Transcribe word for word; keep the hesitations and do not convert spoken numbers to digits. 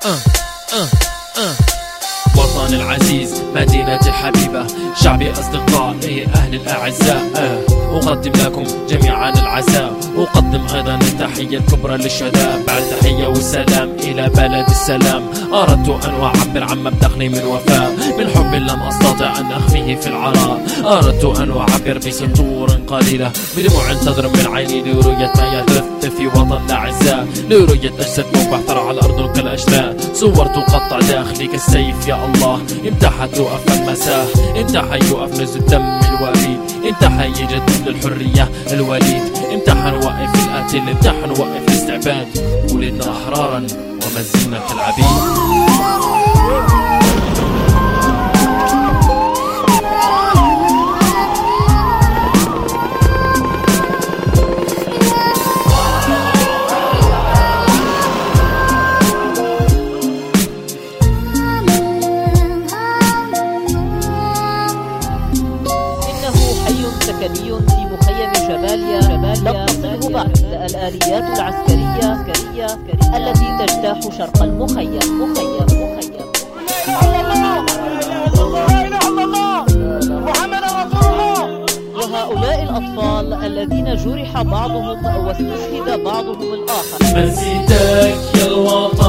أه أه أه وطني العزيز، مدينتي الحبيبة، شعبي أصدقائي أهل الأعزاء، أه أقدم لكم جميعا العزاء، أقدم أيضا التحية الكبرى للشهداء. بعد تحية والسلام إلى بلد السلام، أردت أن أعبر عما بداخلي من وفاء، من حب لم أستطع أن أخفيه في العراء. أردت أن أعبر بسطور قليلة، بدموع تضرب من عيني لرؤية ما يحدث في وطن الأعزاء، لرؤية أجساد مبعثرة على الأرض كالأشلاء. صورت قطع داخلي كالسيف يا الله، امتى حتوقف المساء، امتى حيوقف نزل الدم الوريد، امتى حيجدد للحرية الوليد، امتى حنوقف القتل، امتى حنوقف الاستعباد. ولدنا أحرارا وما زلنا كالعبيد. سكني في مخيم جباليا لم تصله بعد الآليات العسكرية التي تجتاح شرق المخيم. مخيم مخيم وهؤلاء الأطفال الذين جرح بعضهم واستشهد بعضهم الآخر. نسيتك يا الوطن